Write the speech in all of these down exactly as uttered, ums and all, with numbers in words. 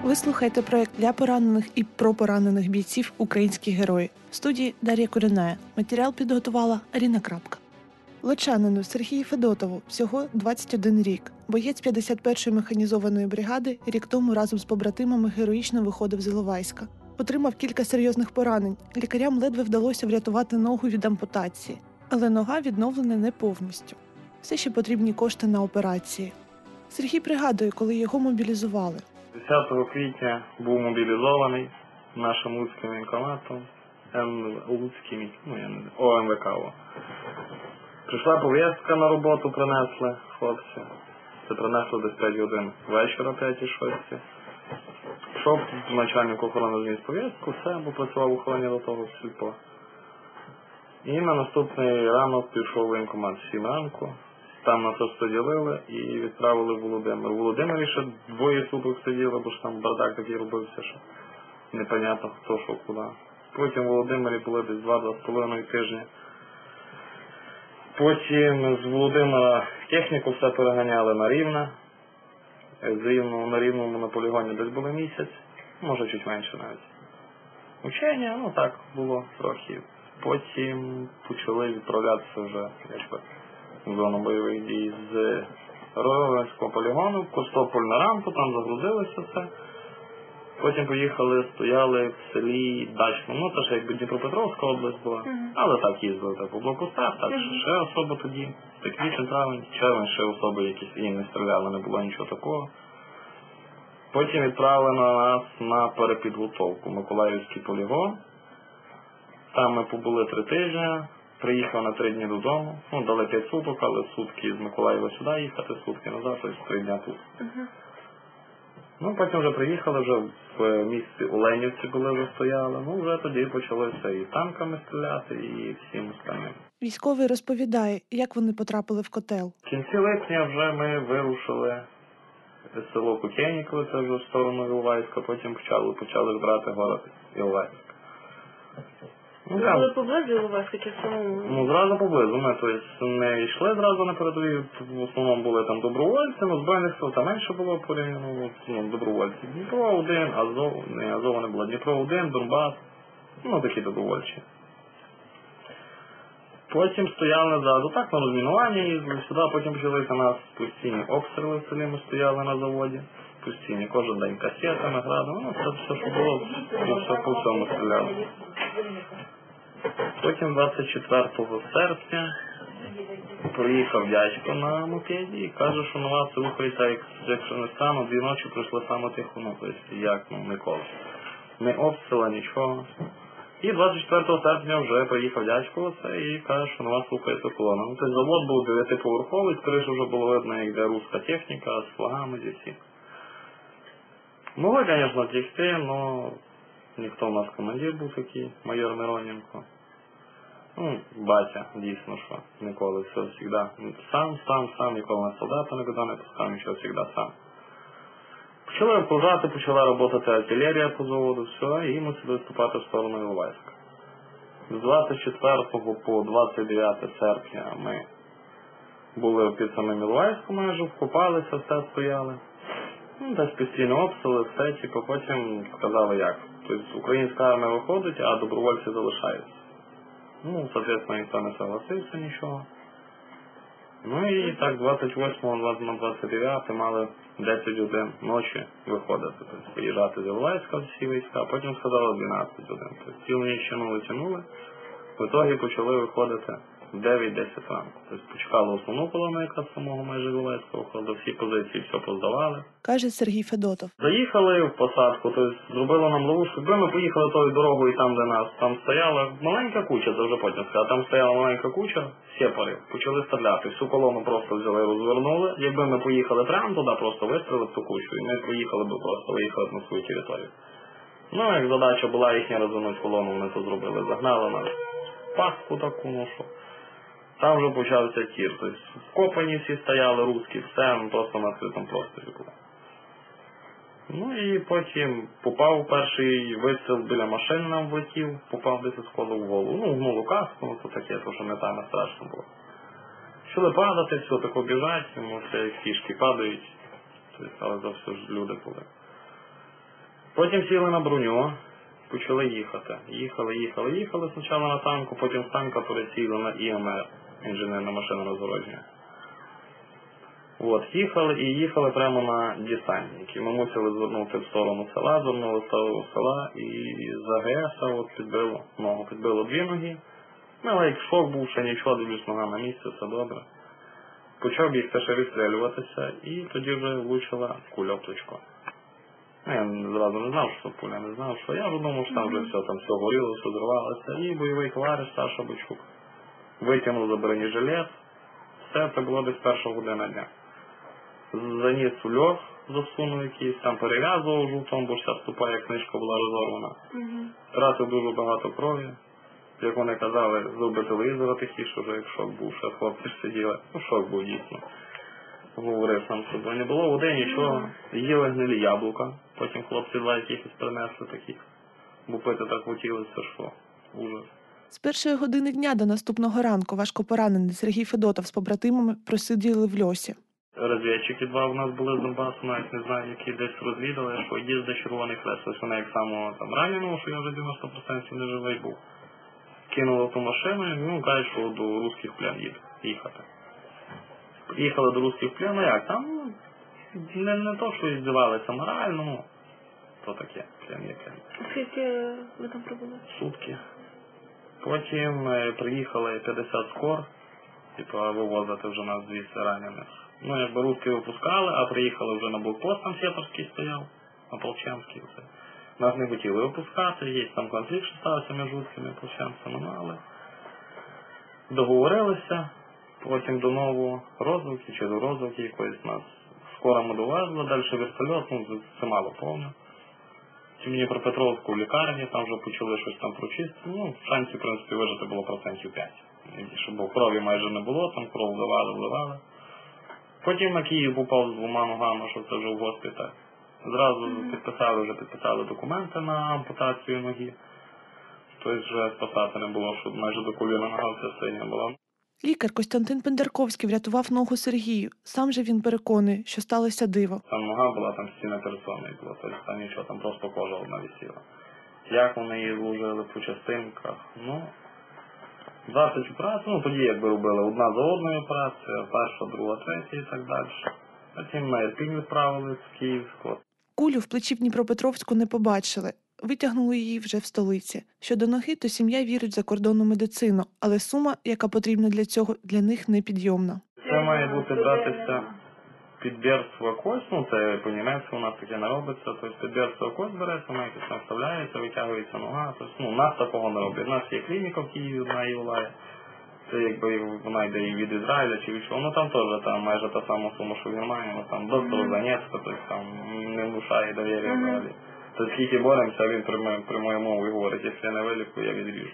Ви слухаєте проєкт для поранених і про поранених бійців «Українські герої». В студії Дар'я Куряная. Матеріал підготувала Аріна Крапка. Лучанину Сергію Федотову всього двадцять один рік. Боєць п'ятдесят першої механізованої бригади рік тому разом з побратимами героїчно виходив з Іловайська. Отримав кілька серйозних поранень. Лікарям ледве вдалося врятувати ногу від ампутації. Але нога відновлена не повністю. Все ще потрібні кошти на операції. Сергій пригадує, коли його мобілізували. десятого квітня був мобілізований нашим Луцьким воєнкоматом, Луцьким, ну я не знаю, О М В К. Прийшла повістка на роботу, принесли хлопці. Це принесли десь п'ять годин вечора, п'ять-шість. Пішов начальник охорони зніс повістку, все, бо працював в охороні до того сільпо. І на наступний ранок пішов в воєнкомат в сім ранку. Там нас розподілили і відправили в Володимир. У Володимирі ще двоє суток сиділи, бо ж там бардак такий робився, що непонятно хто, що, куди. Потім в Володимирі були десь два-два з половиною тижні. Потім з Володимира техніку все переганяли на Рівне. З Рівного на Рівному на полігоні десь було місяць, може чуть менше навіть. Учення, ну так було трохи. Потім почали відправлятися вже, якби, в зону бойових дій з Ровенського полігону, в Костополь на рампу, там загрузилося все. Потім поїхали, стояли в селі Дачному, ну це ж якби Дніпропетровська область була, mm-hmm. але так їздили так, по блокпостах, так mm-hmm. ще особо тоді, квітень, травень, червень, ще особи якісь їм не стріляли, не було нічого такого. Потім відправили на нас на перепідготовку Миколаївський полігон. Там ми побули три тижні, приїхав на три дні додому, ну дали п'ять суток, але сутки з Миколаєва сюди їхати, сутки назад, тобто три дня тут. Uh-huh. Ну, потім вже приїхали, вже в місті Оленівці були, вже стояли, ну вже тоді почалося і танками стріляти, і всім остальним. Військовий розповідає, як вони потрапили в котел. В кінці липня вже ми вирушили в село Кутєнікове, це вже в сторону Іловайська, потім почали, почали брати город Іловайськ. Ну, ви були поблизу Іловайська чи в самому? Ну, зразу поблизу. Ми, тобто, не йшли зразу на передовій, в основному були там добровольці, ну, збройних сил там менше було порівняно, ну, добровольці. Дніпро один, Азов, не, Азова не було, Дніпро один, Донбас, ну, такі добровольчі. Потім стояли ззаду, так, на розмінування їздили сюди, потім почалися нас постійні обстріли в селі, ми стояли на заводі. Постійні, кожен день касетами, градом, ну, це все, що було, все по всьому стріляли. Потім двадцять четвертого серпня приїхав дядько на мопеді і каже, що на вас рухається, якщо не стану, дві ночі пройшли саме тихо, ну, тобто, як, ну, ніколи. Не обстріла, нічого. І двадцять четвертого серпня вже приїхав дядько оце і каже, що на вас рухається колона. Ну, тобто, завод був дев'ятиповерховий, скоріше вже було видно, як де руська техніка, з флагами, зі всіх. Могли, звісно, тікти, але ніхто у нас командир був такий, майор Мироненко. Ну, батя, дійсно, що ніколи, все, завжди сам, сам, сам, ніколи на солдата нікуди не пускав, нічого, завжди сам. Почали впливати, почала працювати артилерія по заводу, все, і мусили виступати в сторону Іловайська. З двадцять четвертого по двадцять дев'яте серпня ми були під самим Іловайськом майже, вкопалися, все стояли. Ну, десь постійно обстріли, все, типу, потім сказали як. Тобто українська армія виходить, а добровольці залишаються. Ну, соответственно, ніхто не согласився нічого. Ну і так двадцять восьмого на двадцять дев'яте мали десять годин ночі виходити. Тобто приїжджати з Іловайська всі війська, а потім сказали дванадцять годин. Тобто цілу ніч тянули, тянули. В ітогі почали виходити в дев'ять-десять ранку. Тобто почекали основну колону, яка з самого майже Іловайського виходила, всі позиції все поздавали. Каже Сергій Федотов. Заїхали в посадку, тобто зробили нам ловушку. Якби ми поїхали тою дорогою там, де нас, там стояла маленька куча, це вже потім сказали, там стояла маленька куча, сепари, почали стріляти. Всю колону просто взяли і розвернули. Якби ми поїхали прямо туди, просто вистрілили в ту кучу, і ми поїхали б просто, виїхали на свою територію. Ну, як задача була їхня розвернути колону, вони це зробили, загнали нас в пастку таку, ну що. Там вже почався тір, тобто вкопані всі стояли, русські, все, просто на відкритому просторі було. Ну і потім попав перший вистріл біля машини, нам влетів, попав десь з колу в голову. Ну, гнуло каску, ну то таке, то що не там страшно було. Почали падати, все тако біжать, йому все як фішки падають, тобто, але це все ж люди були. Потім сіли на броню, почали їхати. Їхали, їхали, їхали спочатку на танку, потім з танка пересіли на І Ем Ер, інженерна машина розгородження. От, їхали і їхали прямо на десантники. Ми мусили звернути в сторону села, звернули в сторону села і з А Ге Еса от підбило ногу, підбило дві ноги. Ну, але як шок був, ще нічого, дивлюсь, нога на місці, все добре. Почав бігти ще відстрілюватися і тоді вже влучила куля в плечко. Я зразу не знав, що пуля, не знав, що я вже думав, що там вже все, там все горіло, все зривалося. І бойовий товариш Саша Бочук витягнув за бронежилет. Все це було десь перша година дня. Заніс у льох, засунув якийсь, там перев'язував жовтом, бо вся ступа, як книжка була розорвана. Втратив дуже багато крові. Як вони казали, зуби телевізора тихіше, вже як шок був, ще хлопці сиділи. Ну, шок був дійсно. Говорив сам собою. Не було води, нічого. Їли гнилі яблука. Потім хлопці два якихось принесли таких. Бо пити так хотілося, що ужас. З першої години дня до наступного ранку важко поранений Сергій Федотов з побратимами просиділи в льосі. Розвідчики два у нас були з Донбасу, навіть не знаю, які десь розвідали, що їздить Червоний Хрест. Ось вона як само там раненого, що я вже дев'яносто відсотків не живий був. Кинули ту машину, і ну, кажуть, що до русських плен їхати. Їхали до русських плен, ну як, там не, не то, що здівалися морально, ну, то таке, плен є плен. Скільки ви там пробули? Сутки. Потім е, приїхали п'ятдесят скор, типу, вивозити вже нас звідси ранених. Ну, якби русські випускали, а приїхали вже на блокпост, там Сєторський стояв, Ополченський все. Нас не хотіли випускати, є там конфлікт, що стався між русскими і ополченцями, ну, але договорилися. Потім до нового розвитку, чи до розвитку якоїсь нас скоро ми довезли, далі вертольот, ну, це мало повно. В Дніпропетровську в лікарні, там вже почали щось там прочистити, ну, шансів, в принципі, вижити було процентів п'ять. Щоб крові майже не було, там кров вливали, вливали. Потім на Київ попав з двома ногами, що це вже в госпіталь. Зразу підписали, вже підписали документи на ампутацію ноги. Тобто вже спасати не було, щоб майже до коліна нога вся синя була. Лікар Костянтин Пендерковський врятував ногу Сергію. Сам же він переконує, що сталося диво. Там нога була, там стіна пересонної була, тобто там нічого, там просто кожа одна висіла. Як вони її зложили по частинках, ну, двадцять операцій, ну тоді якби робили одна за одною операцію, перша, друга, третя і так далі. Потім на Ірпінь відправили з Київського. Кулю в плечі в Дніпропетровську не побачили. Витягнули її вже в столиці. Щодо ноги, то сім'я вірить в закордонну медицину, але сума, яка потрібна для цього, для них непідйомна. Це має бути братися підбірство кость, ну це по-німецьку у нас таке не робиться, тобто підбірство кость береться, вона якось там вставляється, витягується нога, тобто, ну, у нас такого не роблять. У нас є клініка в Києві, одна і Улає. Це якби вона йде і від Ізраїля чи від чого, ну там теж там майже та сама сума, що в Германії, ну там доктор Занецька, тобто там не внушає довір'я взагалі. Тобто скільки боремося, він при моєму мові говорить, якщо я не вилікую, я відріжу.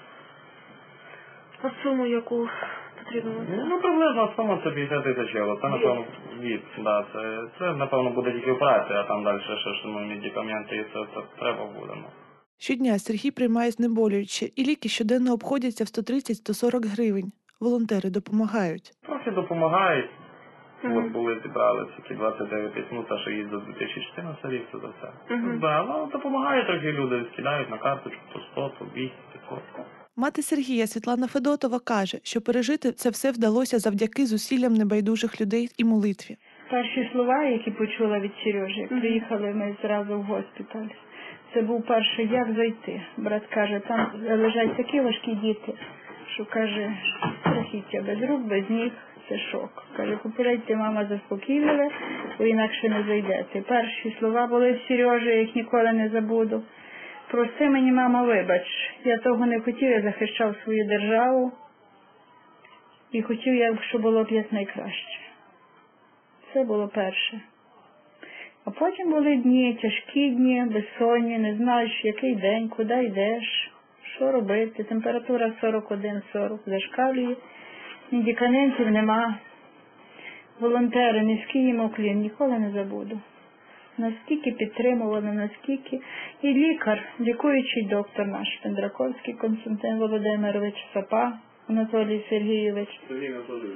А суму яку потрібно? Ну, приблизно сума це п'ятдесят тисяч євро. Це, напевно, від, да, це, це, напевно, буде тільки операція, а там далі ще ж, ну, медикаменти і це, це треба буде. Ну. Щодня Сергій приймає знеболююче, і ліки щоденно обходяться в сто тридцять - сто сорок гривень. Волонтери допомагають. Трохи допомагають. Мгм. От були, зібрали тільки двадцять дев'ять тисяч, ну, це ще їздить за дві тисячі чотирнадцятий рік, це за все. Мгм. Да, ну, допомагають трохи люди, скидають на карточку по сто, по двісті, п'ятсот. Мати Сергія Світлана Федотова каже, що пережити це все вдалося завдяки зусиллям небайдужих людей і молитві. Перші слова, які почула від Сережі, Мгм. приїхали ми зразу в госпіталь. Це був перший, як зайти. Брат каже, там лежать такі важкі діти, що, каже, страхіття без рук, без ніг, це шок. Каже, попередьте, мама, заспокійливе, бо інакше не зайдете. Перші слова були в Сережі, я їх ніколи не забуду. Прости мені, мама, вибач, я того не хотів, я захищав свою державу і хотів, я, щоб було б якнайкраще. Це було перше. А потім були дні, тяжкі дні, безсонні, не знаєш, який день, куди йдеш, що робити. Температура сорок один - сорок зашкалює, медикаментів нема. Волонтери, низький їм уклін, ніколи не забуду. Наскільки підтримували, наскільки. І лікар, лікуючий доктор наш, Пендраковський Константин Володимирович, Сапа Анатолій Сергійович. Сергій Анатолійович.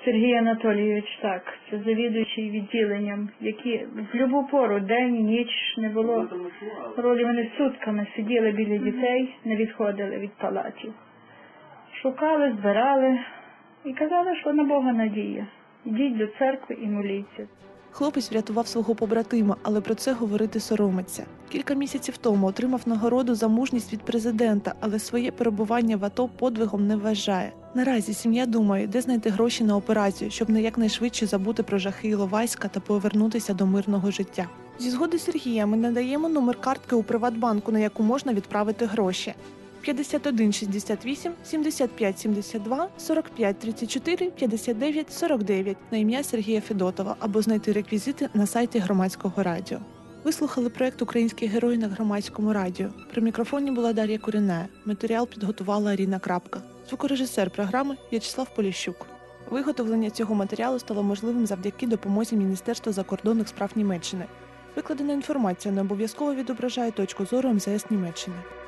Сергій Анатолійович, так, це завідуючий відділенням, які в будь-яку пору, день, ніч, не було ролі. Вони сутками сиділи біля дітей, не відходили від палатів. Шукали, збирали і казали, що на Бога надія. Йдіть до церкви і моліться. Хлопець врятував свого побратима, але про це говорити соромиться. Кілька місяців тому отримав нагороду за мужність від президента, але своє перебування в АТО подвигом не вважає. Наразі сім'я думає, де знайти гроші на операцію, щоб не якнайшвидше забути про жахи Іловайська та повернутися до мирного життя. Зі згоди Сергія ми надаємо номер картки у Приватбанку, на яку можна відправити гроші. п'ятдесят один шістдесят вісім сімдесят п'ять сімдесят два сорок п'ять тридцять чотири п'ятдесят дев'ять сорок дев'ять на ім'я Сергія Федотова або знайти реквізити на сайті Громадського радіо. Ви слухали проєкт «Українські герої» на Громадському радіо. При мікрофоні була Дар'я Куріна. Матеріал підготувала Аріна Крапка. Звукорежисер програми В'ячеслав Поліщук. Виготовлення цього матеріалу стало можливим завдяки допомозі Міністерства закордонних справ Німеччини. Викладена інформація не обов'язково відображає точку зору ем зе ес Німеччини.